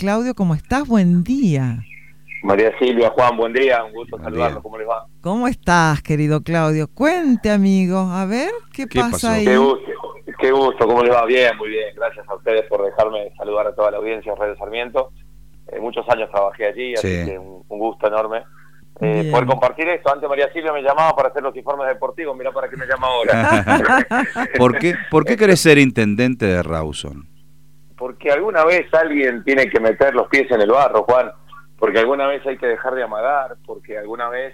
Claudio, ¿cómo estás? Buen día. María Silvia, Juan, buen día, un gusto saludarlos, ¿cómo les va? ¿Cómo estás, querido Claudio? Cuente, amigo, a ver, ¿qué pasa pasó? ahí? Qué gusto, ¿cómo les va? Bien, muy bien, gracias a ustedes por dejarme saludar a toda la audiencia de Radio Sarmiento. Muchos años trabajé allí, así que un gusto enorme. Poder compartir esto. Antes María Silvia me llamaba para hacer los informes deportivos, mirá para qué me llama ahora. ¿Por qué querés ser intendente de Rawson? Porque alguna vez alguien tiene que meter los pies en el barro, Juan, porque alguna vez hay que dejar de amagar, porque alguna vez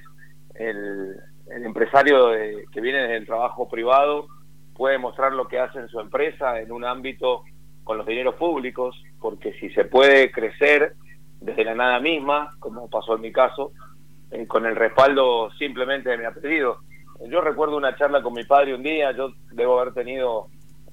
el empresario que viene del trabajo privado puede mostrar lo que hace en su empresa en un ámbito con los dineros públicos, porque si se puede crecer desde la nada misma, como pasó en mi caso, con el respaldo simplemente de mi apellido. Yo recuerdo una charla con mi padre un día, yo debo haber tenido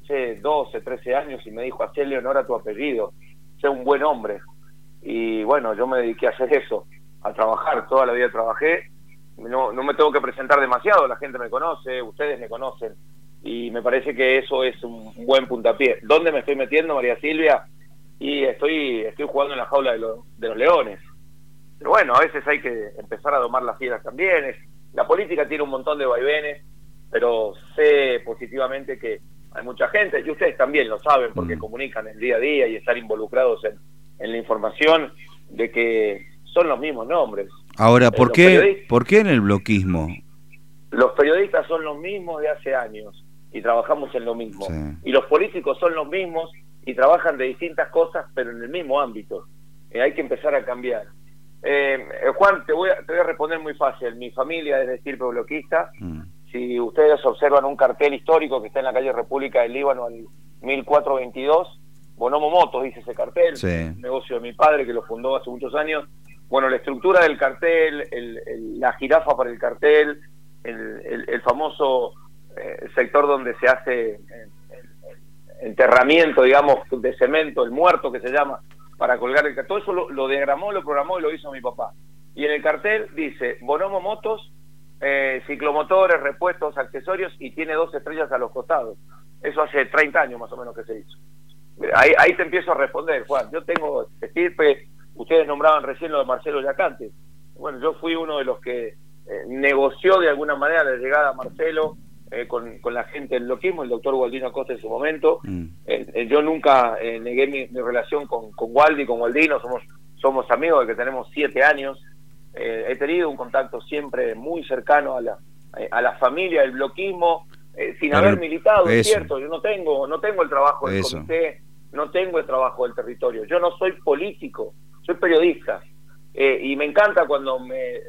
12, 13 años, y me dijo: hacele honor a tu apellido, sé un buen hombre. Y bueno, yo me dediqué a hacer eso, a trabajar, toda la vida trabajé, no me tengo que presentar demasiado, la gente me conoce, ustedes me conocen, y me parece que eso es un buen puntapié. ¿Dónde me estoy metiendo, María Silvia? Y estoy jugando en la jaula de los leones. Pero bueno, a veces hay que empezar a domar las fieras también. La política tiene un montón de vaivenes, pero sé positivamente que hay mucha gente, y ustedes también lo saben porque comunican el día a día y están involucrados en la información, de que son los mismos nombres. Ahora, ¿por qué en el bloquismo? Los periodistas son los mismos de hace años y trabajamos en lo mismo. Sí. Y los políticos son los mismos y trabajan de distintas cosas, pero en el mismo ámbito. Hay que empezar a cambiar. Juan, te voy a responder muy fácil. Mi familia es de estirpe bloquista. Si ustedes observan un cartel histórico que está en la calle República del Líbano al 1422, Bonomo Motos dice ese cartel, un negocio de mi padre que lo fundó hace muchos años. Bueno, la estructura del cartel, la jirafa para el cartel, el famoso sector donde se hace el enterramiento, digamos, de cemento, el muerto que se llama, para colgar el cartel. Todo eso lo diagramó, lo programó y lo hizo mi papá. Y en el cartel dice Bonomo Motos, ciclomotores, repuestos, accesorios, y tiene 2 estrellas a los costados. Eso hace 30 años más o menos que se hizo. Ahí te empiezo a responder, Juan. Yo tengo estirpe, ustedes nombraban recién lo de Marcelo Yacante. Bueno, yo fui uno de los que negoció de alguna manera la llegada a Marcelo con la gente del bloquismo, el doctor Gualdino Acosta en su momento. Yo nunca negué mi relación con Waldi, con Gualdino, somos amigos de que tenemos 7 años. He tenido un contacto siempre muy cercano a la familia del bloquismo, sin haber militado, es cierto. Yo no tengo el trabajo del comité, no tengo el trabajo del territorio. Yo no soy político, soy periodista. Y me encanta cuando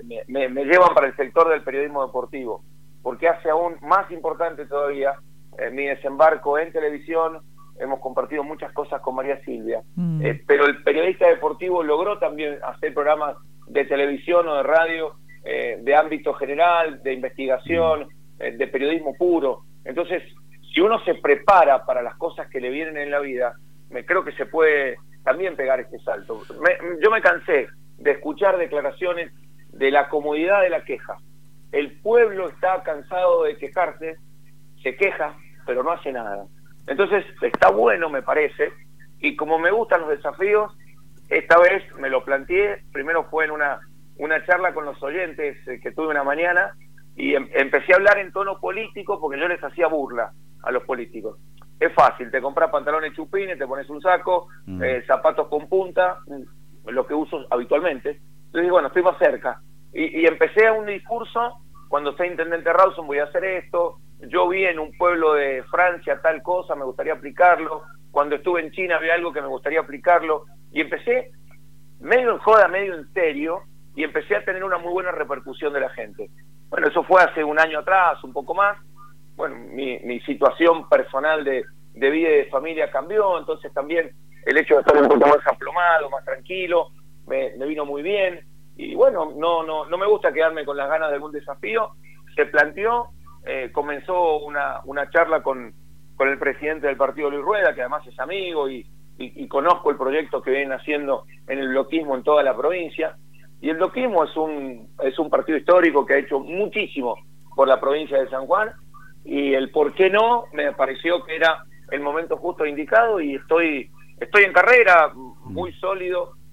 me llevan para el sector del periodismo deportivo, porque hace aún más importante todavía mi desembarco en televisión. Hemos compartido muchas cosas con María Silvia, pero el periodista deportivo logró también hacer programas de televisión o de radio de ámbito general, de investigación, de periodismo puro. Entonces, si uno se prepara para las cosas que le vienen en la vida, creo que se puede también pegar este salto. Yo me cansé de escuchar declaraciones de la comodidad de la queja. El pueblo está cansado de quejarse, se queja, pero no hace nada. Entonces, está bueno, me parece, y como me gustan los desafíos, esta vez me lo planteé. Primero fue en una charla con los oyentes que tuve una mañana, y empecé a hablar en tono político porque yo les hacía burla a los políticos. Es fácil, te compras pantalones chupines, te pones un saco, zapatos con punta, lo que uso habitualmente. Entonces, bueno, estoy más cerca. Y empecé un discurso: cuando sea intendente Rawson voy a hacer esto, yo vi en un pueblo de Francia tal cosa, me gustaría aplicarlo, cuando estuve en China vi algo que me gustaría aplicarlo, y empecé medio en joda, medio en serio, y empecé a tener una muy buena repercusión de la gente. Bueno, eso fue hace un año atrás, un poco más. Bueno, mi situación personal de vida y de familia cambió, entonces también el hecho de estar un poco más aplomado, más tranquilo, me vino muy bien. Y bueno, no me gusta quedarme con las ganas de algún desafío. Se planteó, comenzó una charla con el presidente del partido, Luis Rueda, que además es amigo, y conozco el proyecto que vienen haciendo en el bloquismo en toda la provincia. Y el bloquismo es un partido histórico que ha hecho muchísimo por la provincia de San Juan, y el por qué no me pareció que era el momento justo e indicado, y estoy en carrera, muy sólido,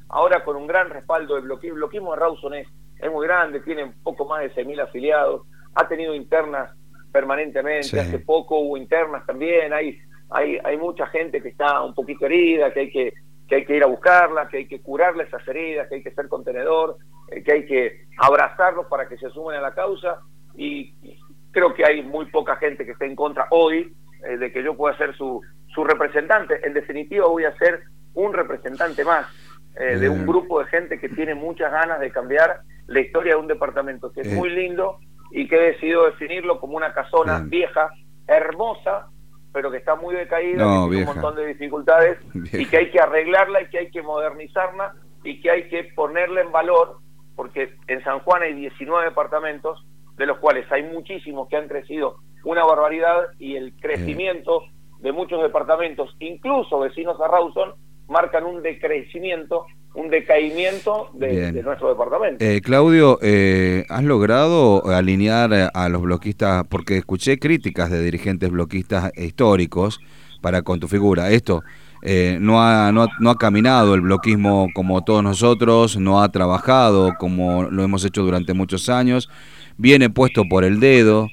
ahora con un gran respaldo del bloquismo. El bloquismo de Rawson es muy grande, tiene un poco más de 6.000 afiliados, ha tenido internas permanentemente, sí. Hace poco hubo internas también, hay mucha gente que está un poquito herida, que hay que ir a buscarla, que hay que curarle esas heridas, que hay que ser contenedor, que hay que abrazarlos para que se sumen a la causa, y creo que hay muy poca gente que esté en contra hoy de que yo pueda ser su representante. En definitiva voy a ser un representante más de un grupo de gente que tiene muchas ganas de cambiar la historia de un departamento que es muy lindo y que he decidido definirlo como una casona vieja, hermosa, pero que está muy decaída, que tiene un montón de dificultades y que hay que arreglarla y que hay que modernizarla y que hay que ponerla en valor, porque en San Juan hay 19 departamentos, de los cuales hay muchísimos que han crecido una barbaridad, y el crecimiento de muchos departamentos, incluso vecinos a Rawson, marcan un decrecimiento, un decaimiento de nuestro departamento. Claudio, ¿has logrado alinear a los bloquistas? Porque escuché críticas de dirigentes bloquistas históricos con tu figura. Esto no ha caminado el bloquismo como todos nosotros, no ha trabajado como lo hemos hecho durante muchos años, viene puesto por el dedo,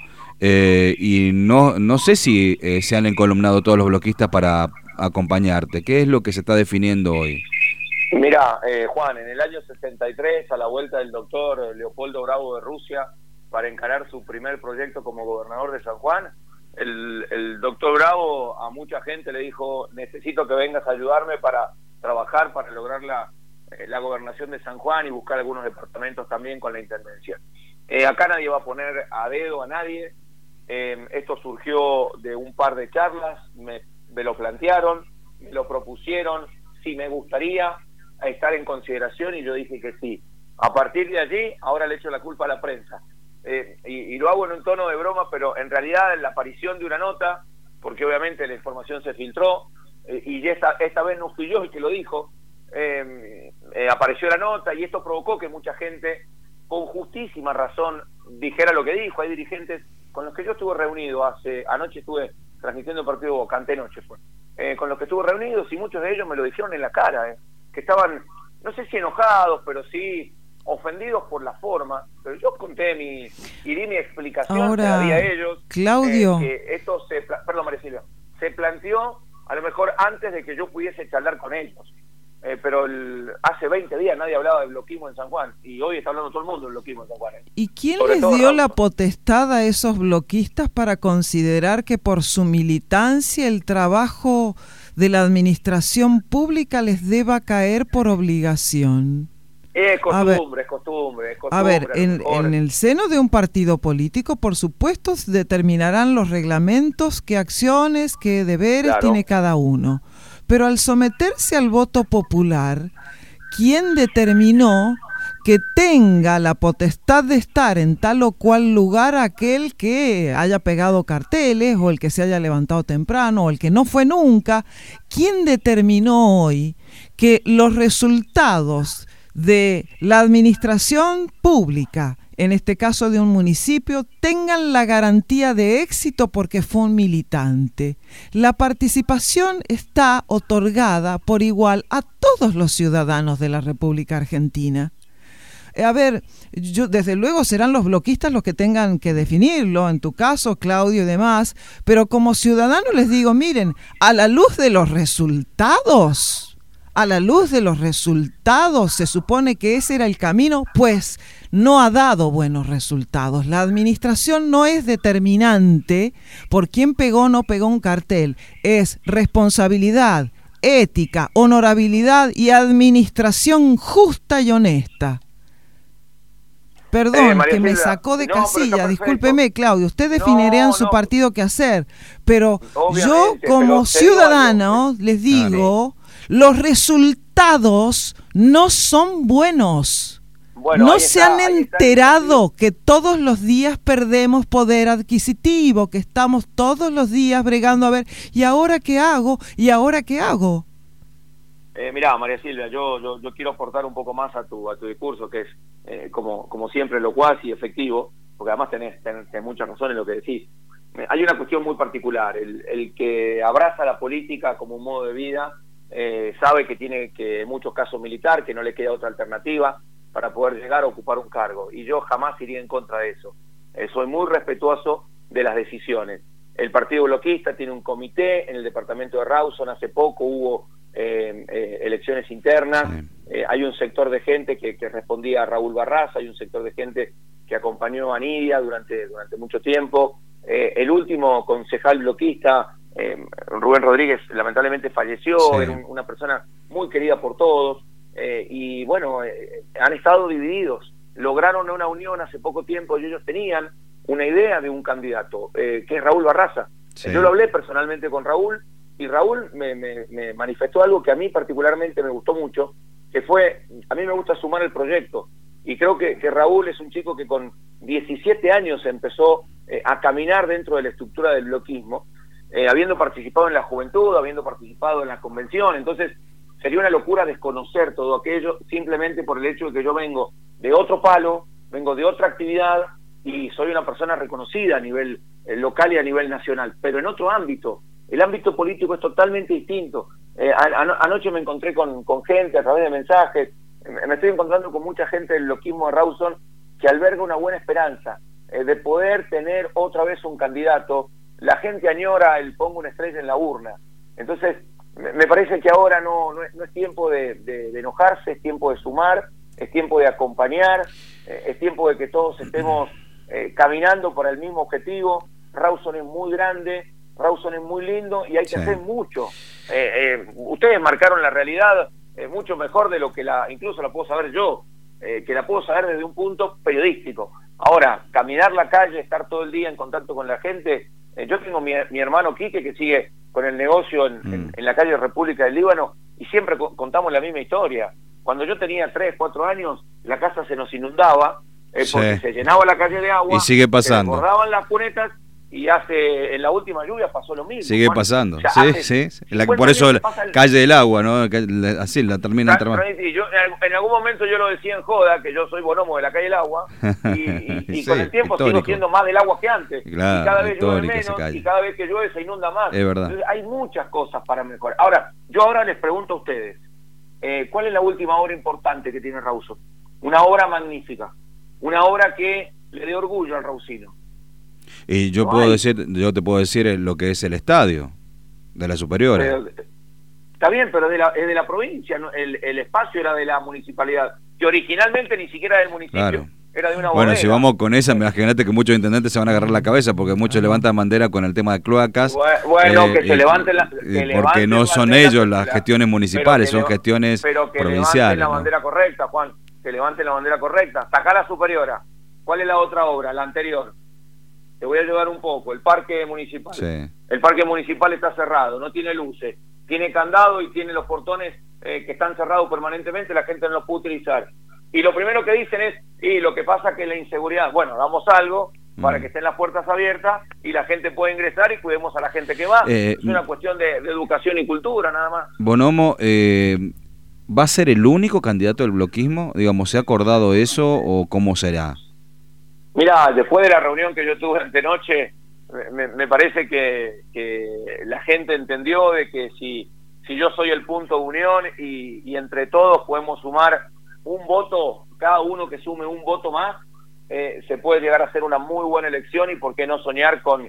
y no sé si se han encolumnado todos los bloquistas para acompañarte. ¿Qué es lo que se está definiendo hoy? Mira, Juan, en el año 63, a la vuelta del doctor Leopoldo Bravo de Rusia para encarar su primer proyecto como gobernador de San Juan, el doctor Bravo a mucha gente le dijo: necesito que vengas a ayudarme para trabajar, para lograr la gobernación de San Juan y buscar algunos departamentos también con la intendencia. Acá nadie va a poner a dedo a nadie. Esto surgió de un par de charlas, me lo plantearon, me lo propusieron, si me gustaría estar en consideración, y yo dije que sí. A partir de allí, ahora le echo la culpa a la prensa. Y lo hago en un tono de broma, pero en realidad la aparición de una nota, porque obviamente la información se filtró, y esta vez no fui yo el que lo dijo, apareció la nota, y esto provocó que mucha gente, con justísima razón, dijera lo que dijo. Hay dirigentes con los que yo estuve reunido, anoche estuve transmitiendo el partido Boca, antenoche fue, con los que estuve reunidos, y muchos de ellos me lo dijeron en la cara, que estaban, no sé si enojados, pero sí ofendidos por la forma. Pero yo conté y di mi explicación. Ahora, a ellos, Claudio, que esto perdón, María Silvia, se planteó a lo mejor antes de que yo pudiese charlar con ellos, pero hace 20 días nadie hablaba de bloquismo en San Juan, y hoy está hablando todo el mundo del bloquismo en San Juan. ¿Y quién les dio la potestad a esos bloquistas para considerar que por su militancia el trabajo de la administración pública les deba caer por obligación? Es costumbre. A ver, en el seno de un partido político, por supuesto, determinarán los reglamentos, qué acciones, qué deberes tiene cada uno. Pero al someterse al voto popular, ¿quién determinó que tenga la potestad de estar en tal o cual lugar aquel que haya pegado carteles, o el que se haya levantado temprano, o el que no fue nunca? ¿Quién determinó hoy que los resultados de la administración pública, en este caso de un municipio, tengan la garantía de éxito porque fue un militante? La participación está otorgada por igual a todos los ciudadanos de la República Argentina. A ver, desde luego serán los bloquistas los que tengan que definirlo, en tu caso, Claudio y demás, pero como ciudadano les digo, miren, a la luz de los resultados, se supone que ese era el camino, pues no ha dado buenos resultados. La administración no es determinante por quién pegó o no pegó un cartel, es responsabilidad, ética, honorabilidad y administración justa y honesta. Perdón, que me sacó de casilla, discúlpeme, Claudio, usted definirá en su partido qué hacer, pero yo como ciudadano les digo, los resultados no son buenos. Bueno, no se han enterado que todos los días perdemos poder adquisitivo, que estamos todos los días bregando a ver, ¿y ahora qué hago? ¿Y ahora qué hago? Mirá, María Silvia, yo quiero aportar un poco más a tu discurso, que es como siempre locuaz y efectivo, porque además tenés mucha razón en lo que decís. Hay una cuestión muy particular, el que abraza la política como un modo de vida, sabe que tiene que en muchos casos militar, que no le queda otra alternativa para poder llegar a ocupar un cargo, y yo jamás iría en contra de eso. Soy muy respetuoso de las decisiones. El Partido Bloquista tiene un comité en el departamento de Rawson, hace poco hubo elecciones internas, hay un sector de gente que respondía a Raúl Barraza, hay un sector de gente que acompañó a Nidia durante mucho tiempo. El último concejal bloquista, Rubén Rodríguez, lamentablemente falleció, era una persona muy querida por todos, y bueno, han estado divididos, lograron una unión hace poco tiempo y ellos tenían una idea de un candidato, que es Raúl Barraza. Yo lo hablé personalmente con Raúl, y Raúl me manifestó algo que a mí particularmente me gustó mucho, que fue, a mí me gusta sumar el proyecto, y creo que Raúl es un chico que con 17 años empezó a caminar dentro de la estructura del bloquismo, habiendo participado en la juventud, habiendo participado en la convención. Entonces sería una locura desconocer todo aquello simplemente por el hecho de que yo vengo de otro palo, vengo de otra actividad, y soy una persona reconocida a nivel local y a nivel nacional, pero en otro ámbito. El ámbito político es totalmente distinto. Anoche me encontré con gente a través de mensajes, me estoy encontrando con mucha gente del bloquismo de Rawson que alberga una buena esperanza de poder tener otra vez un candidato. La gente añora el pongo una estrella en la urna. Entonces me parece que ahora no es tiempo de enojarse, es tiempo de sumar, es tiempo de acompañar, es tiempo de que todos estemos caminando por el mismo objetivo. Rawson es muy grande, Rawson es muy lindo y hay que hacer mucho. Ustedes marcaron la realidad mucho mejor de lo que incluso la puedo saber yo, que la puedo saber desde un punto periodístico. Ahora, caminar la calle, estar todo el día en contacto con la gente. Yo tengo mi hermano Quique, que sigue con el negocio en la calle República del Líbano, y siempre contamos la misma historia. Cuando yo tenía 3, 4 años, la casa se nos inundaba, porque se llenaba la calle de agua, y sigue pasando, se desbordaban las cunetas, y en la última lluvia pasó lo mismo. Sigue pasando, por eso la calle del agua, ¿no? Así la terminan trabajando. Yo en algún momento yo lo decía en joda, que yo soy bonomo de la calle del agua, y con el tiempo sigo siendo más del agua que antes, claro, y cada vez llueve menos, y cada vez que llueve se inunda más. Es verdad. Entonces, hay muchas cosas para mejorar. Ahora, yo les pregunto a ustedes, ¿cuál es la última obra importante que tiene Rawson? Una obra magnífica, una obra que le dé orgullo al rawsino. Y yo te puedo decir lo que es el estadio de la Superior. Está bien, pero es de la provincia, ¿no? El espacio era de la municipalidad, que originalmente ni siquiera era del municipio, claro. Era de una bodega. Bueno, si vamos con esa, imagínate que muchos intendentes se van a agarrar la cabeza, porque muchos levantan bandera con el tema de cloacas. Bueno, que se levanten porque no son ellos las gestiones municipales, son gestiones provinciales. Levanten la bandera correcta, Juan, que levanten la bandera correcta. Sacá la Superiora. ¿Cuál es la otra obra? La anterior. Te voy a ayudar un poco. El parque municipal. Sí. El parque municipal está cerrado, no tiene luces, tiene candado y tiene los portones que están cerrados permanentemente, la gente no los puede utilizar. Y lo primero que dicen es, y lo que pasa es que la inseguridad, bueno, damos algo para que estén las puertas abiertas y la gente pueda ingresar y cuidemos a la gente que va. Es una cuestión de educación y cultura, nada más. Bonomo, ¿va a ser el único candidato del bloquismo? Digamos, ¿se ha acordado eso o cómo será? Mira, después de la reunión que yo tuve antenoche, me parece que la gente entendió de que si yo soy el punto de unión y entre todos podemos sumar un voto, cada uno que sume un voto más, se puede llegar a hacer una muy buena elección, y por qué no soñar con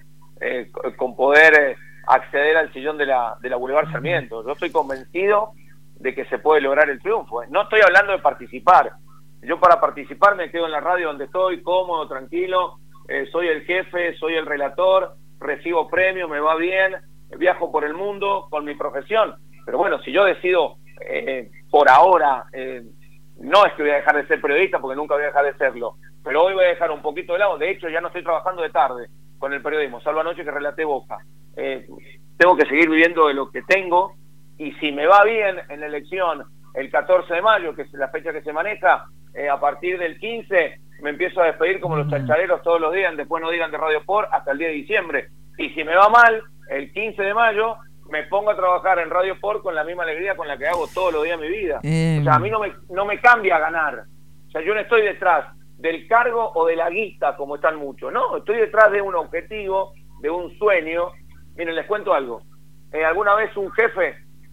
poder acceder al sillón de la Boulevard Sarmiento. Yo estoy convencido de que se puede lograr el triunfo. No estoy hablando de participar. Yo para participar me quedo en la radio donde estoy, cómodo, tranquilo, soy el jefe, soy el relator, recibo premios, me va bien, viajo por el mundo con mi profesión. Pero bueno, si yo decido por ahora, no es que voy a dejar de ser periodista, porque nunca voy a dejar de serlo, pero hoy voy a dejar un poquito de lado. De hecho, ya no estoy trabajando de tarde con el periodismo, salvo anoche que relaté Boca. Tengo que seguir viviendo de lo que tengo, y si me va bien en la elección el 14 de mayo, que es la fecha que se maneja, a partir del 15 me empiezo a despedir como los chachareros todos los días, después no digan de Radio Por hasta el 10 de diciembre. Y si me va mal, el 15 de mayo me pongo a trabajar en Radio Por con la misma alegría con la que hago todos los días de mi vida. O sea, a mí no me cambia ganar. O sea, yo no estoy detrás del cargo o de la guita como están muchos. No, estoy detrás de un objetivo, de un sueño. Miren, les cuento algo. Alguna vez un jefe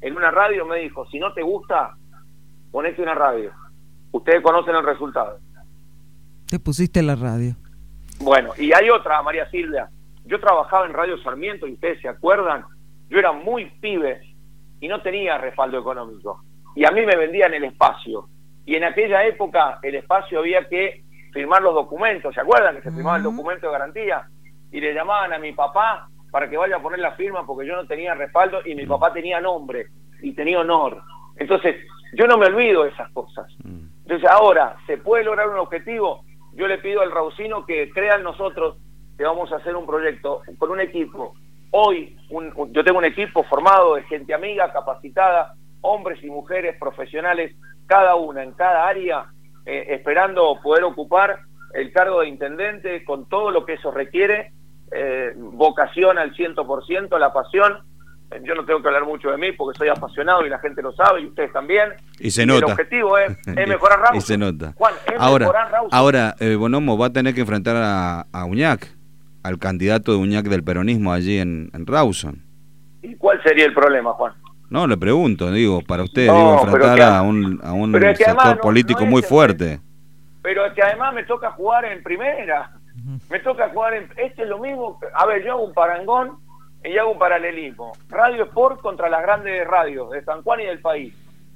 en una radio me dijo, si no te gusta, ponete una radio. Ustedes conocen el resultado. Te pusiste la radio. Bueno, y hay otra, María Silvia. Yo trabajaba en Radio Sarmiento, y ustedes se acuerdan, yo era muy pibe y no tenía respaldo económico. Y a mí me vendían el espacio. Y en aquella época el espacio había que firmar los documentos. ¿Se acuerdan que se firmaba el documento de garantía? Y le llamaban a mi papá para que vaya a poner la firma porque yo no tenía respaldo y mi papá tenía nombre y tenía honor. Entonces, yo no me olvido de esas cosas. Entonces, ahora, ¿se puede lograr un objetivo? Yo le pido al Raucino que crea en nosotros que vamos a hacer un proyecto con un equipo. Hoy, yo tengo un equipo formado de gente amiga, capacitada, hombres y mujeres profesionales, cada una en cada área, esperando poder ocupar el cargo de intendente con todo lo que eso requiere, vocación al 100%, la pasión. Yo no tengo que hablar mucho de mí porque soy apasionado y la gente lo sabe y ustedes también. Y se nota. El objetivo es mejorar Rawson. Y se nota. Juan, Ahora Bonomo va a tener que enfrentar a Uñac, al candidato de Uñac del peronismo allí en Rawson. ¿Y cuál sería el problema, Juan? No, le pregunto, digo, para usted, enfrentar a un sector político muy fuerte. Pero es que además me toca jugar en primera. Me toca jugar en... Este es lo mismo. A ver, yo hago un parangón y hago un paralelismo. Radio Sport contra las grandes radios de San Juan y del país.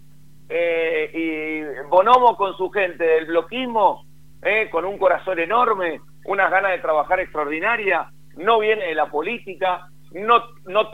Y Bonomo con su gente del bloquismo, con un corazón enorme, unas ganas de trabajar extraordinarias, no viene de la política, no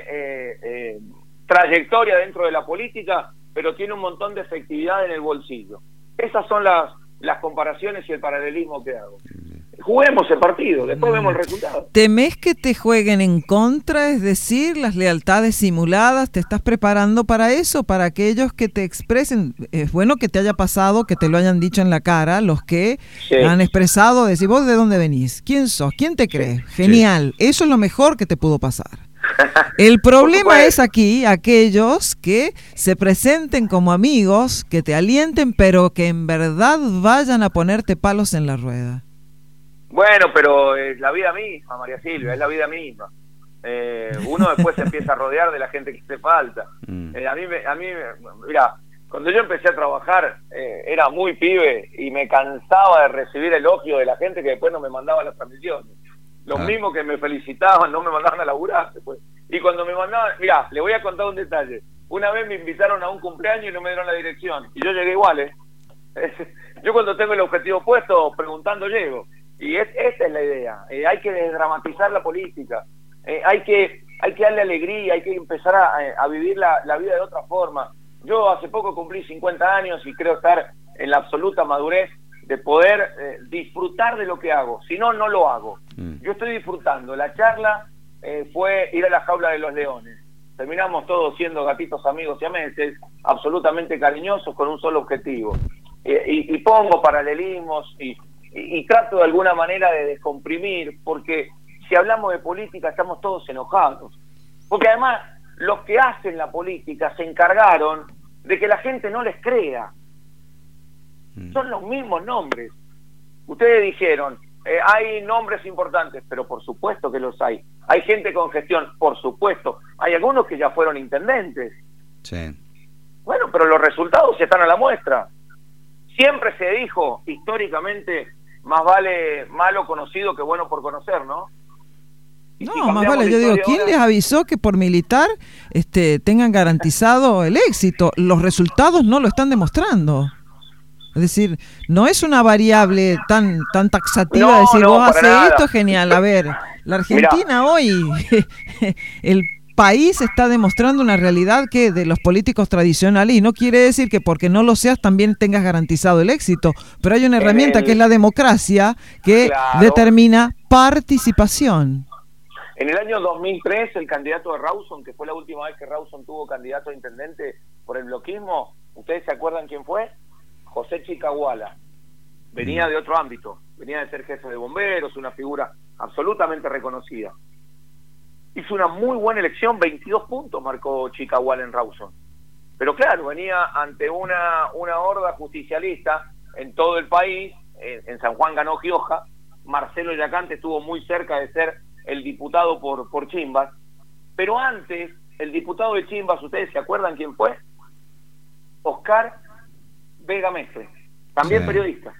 tiene trayectoria dentro de la política, pero tiene un montón de efectividad en el bolsillo. Esas son las comparaciones y el paralelismo que hago. Juguemos el partido, después vemos el resultado. ¿Temés que te jueguen en contra, es decir, las lealtades simuladas? ¿Te estás preparando para eso? Para aquellos que te expresen, es bueno que te haya pasado, que te lo hayan dicho en la cara, los que han expresado, decir, ¿vos de dónde venís? ¿Quién sos? ¿Quién te cree? Genial, eso es lo mejor que te pudo pasar. El problema es aquí aquellos que se presenten como amigos, que te alienten, pero que en verdad vayan a ponerte palos en la rueda. Bueno, pero es la vida misma, María Silvia, es la vida misma. Uno después se empieza a rodear de la gente que te falta. A mí, mira, cuando yo empecé a trabajar, era muy pibe y me cansaba de recibir elogio de la gente que después no me mandaba las transmisiones. Los mismos que me felicitaban no me mandaban a laburar después. Y cuando me mandaban, mira, le voy a contar un detalle. Una vez me invitaron a un cumpleaños y no me dieron la dirección. Y yo llegué igual, Yo cuando tengo el objetivo puesto, preguntando llego. Y esta es la idea. Hay que desdramatizar la política. Hay que darle alegría, hay que empezar a vivir la vida de otra forma. Yo hace poco cumplí 50 años y creo estar en la absoluta madurez de poder disfrutar de lo que hago. Si no, no lo hago. Yo estoy disfrutando. La charla fue ir a la jaula de los leones. Terminamos todos siendo gatitos amigos siameses, absolutamente cariñosos, con un solo objetivo. Y pongo paralelismos y trato de alguna manera de descomprimir, porque si hablamos de política estamos todos enojados. Porque además los que hacen la política se encargaron de que la gente no les crea. Son los mismos nombres. Ustedes dijeron, hay nombres importantes, pero por supuesto que los hay. Hay gente con gestión, por supuesto. Hay algunos que ya fueron intendentes. Sí. Bueno, pero los resultados están a la muestra. Siempre se dijo, históricamente, más vale malo conocido que bueno por conocer, ¿no? No, más vale, yo digo, ¿quién les avisó que por militar tengan garantizado el éxito? Los resultados no lo están demostrando. Es decir, no es una variable tan taxativa de decir, vos haces esto, genial. A ver, la Argentina hoy, el país está demostrando una realidad que de los políticos tradicionales, y no quiere decir que porque no lo seas también tengas garantizado el éxito, pero hay una herramienta que es la democracia que determina participación. En el año 2003, el candidato de Rawson, que fue la última vez que Rawson tuvo candidato a intendente por el bloquismo, ¿ustedes se acuerdan quién fue? José Chicahuala. Venía de otro ámbito, venía de ser jefe de bomberos, una figura absolutamente reconocida. Hizo una muy buena elección, 22 puntos marcó Chicahuala en Rawson. Pero claro, venía ante una horda justicialista en todo el país. En San Juan ganó Gioja, Marcelo Yacante estuvo muy cerca de ser el diputado por Chimbas, pero antes el diputado de Chimbas, ¿ustedes se acuerdan quién fue? Oscar Vega Mestre, también periodista.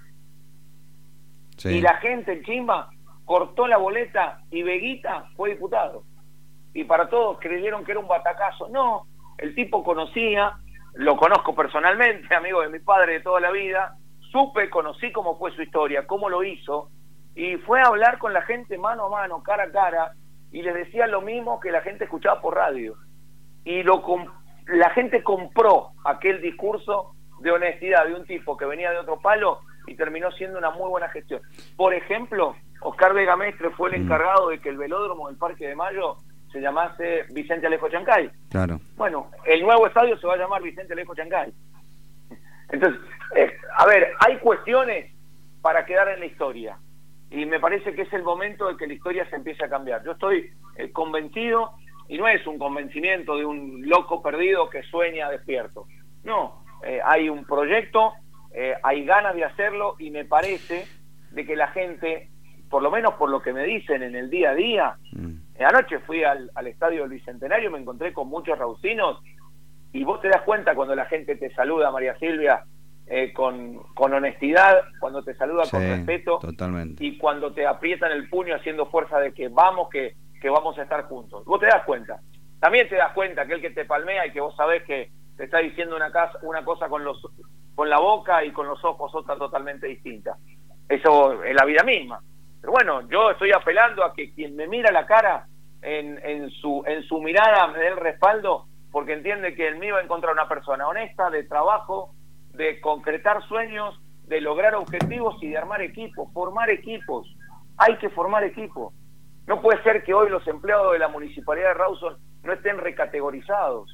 Sí. Y la gente en Chimba cortó la boleta y Veguita fue diputado. Y para todos creyeron que era un batacazo. No, el tipo conocía, lo conozco personalmente, amigo de mi padre de toda la vida, conocí cómo fue su historia, cómo lo hizo, y fue a hablar con la gente mano a mano, cara a cara, y les decía lo mismo que la gente escuchaba por radio. Y la gente compró aquel discurso de honestidad de un tipo que venía de otro palo y terminó siendo una muy buena gestión. Por ejemplo, Oscar Vega Mestre fue el encargado de que el velódromo del Parque de Mayo se llamase Vicente Alejo Chancay. Claro. Bueno, el nuevo estadio se va a llamar Vicente Alejo Chancay. Entonces, a ver, hay cuestiones para quedar en la historia. Y me parece que es el momento de que la historia se empiece a cambiar. Yo estoy convencido, y no es un convencimiento de un loco perdido que sueña despierto. No, hay un proyecto, hay ganas de hacerlo, y me parece de que la gente, por lo menos por lo que me dicen en el día a día, anoche fui al estadio del Bicentenario, me encontré con muchos raucinos, y vos te das cuenta cuando la gente te saluda, María Silvia, con honestidad, cuando te saluda con respeto, totalmente. Y cuando te aprietan el puño haciendo fuerza de que vamos, que vamos a estar juntos. Vos te das cuenta. También te das cuenta aquel que te palmea y que vos sabés que te está diciendo una cosa con la boca y con los ojos otra totalmente distinta. Eso es la vida misma. Pero bueno, yo estoy apelando a que quien me mira la cara en su mirada me dé el respaldo, porque entiende que en mí va a encontrar una persona honesta, de trabajo, de concretar sueños, de lograr objetivos y de armar equipos, formar equipos. Hay que formar equipos. No puede ser que hoy los empleados de la Municipalidad de Rawson no estén recategorizados.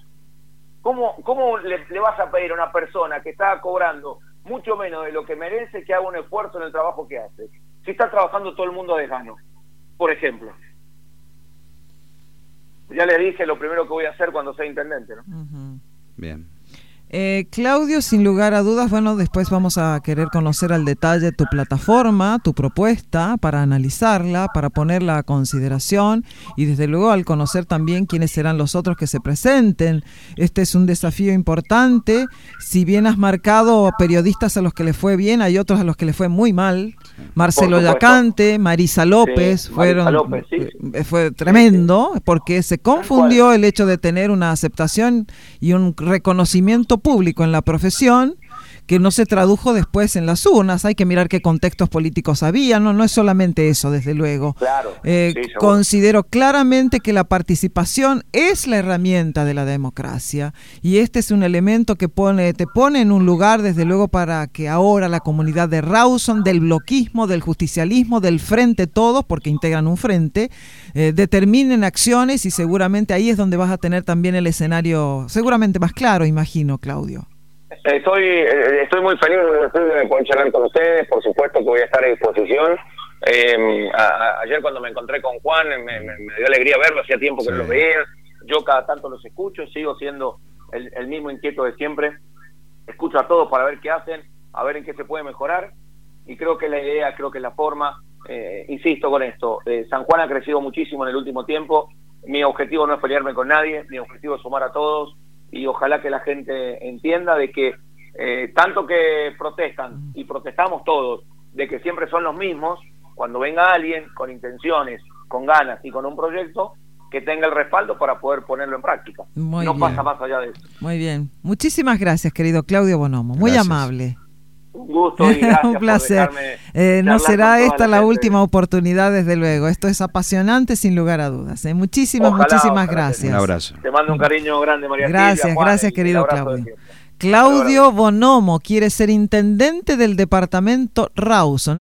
¿Cómo le vas a pedir a una persona que está cobrando mucho menos de lo que merece que haga un esfuerzo en el trabajo que hace? Si está trabajando todo el mundo a desgano, por ejemplo. Ya le dije lo primero que voy a hacer cuando sea intendente, ¿no? Bien. Claudio, sin lugar a dudas, bueno, después vamos a querer conocer al detalle tu plataforma, tu propuesta, para analizarla, para ponerla a consideración, y desde luego al conocer también quiénes serán los otros que se presenten. Este es un desafío importante. Si bien has marcado periodistas a los que les fue bien, hay otros a los que les fue muy mal. Marcelo Yacante, Marisa López, fue tremendo, porque se confundió el hecho de tener una aceptación y un reconocimiento público en la profesión que no se tradujo después en las urnas. Hay que mirar qué contextos políticos había, no es solamente eso, desde luego. Claro, considero claramente que la participación es la herramienta de la democracia, y este es un elemento que te pone en un lugar, desde luego, para que ahora la comunidad de Rawson, del bloquismo, del justicialismo, del frente todos, porque integran un frente, determinen acciones, y seguramente ahí es donde vas a tener también el escenario seguramente más claro, imagino, Claudio. Estoy muy feliz de poder charlar con ustedes. Por supuesto que voy a estar a disposición. Ayer cuando me encontré con Juan me dio alegría verlo, hacía tiempo que no lo veía. Yo cada tanto los escucho, sigo siendo el mismo inquieto de siempre. Escucho a todos para ver qué hacen, a ver en qué se puede mejorar, y creo que es la idea, creo que es la forma. Insisto con esto, San Juan ha crecido muchísimo en el último tiempo. Mi objetivo no es pelearme con nadie, mi objetivo es sumar a todos, y ojalá que la gente entienda de que tanto que protestan, y protestamos todos, de que siempre son los mismos, cuando venga alguien con intenciones, con ganas y con un proyecto, que tenga el respaldo para poder ponerlo en práctica. Muy no bien. Pasa más allá de eso. Muy bien. Muchísimas gracias, querido Claudio Bonomo. Muy amable. Un gusto y gracias. Un placer. Por dejarme no será esta la gente. última oportunidad, desde luego. Esto es apasionante, sin lugar a dudas. Muchísimas gracias. Un abrazo. Te mando un cariño grande, María Gracias, Silvia, Juan, gracias, querido Claudio. Claudio Bonomo quiere ser intendente del departamento Rawson.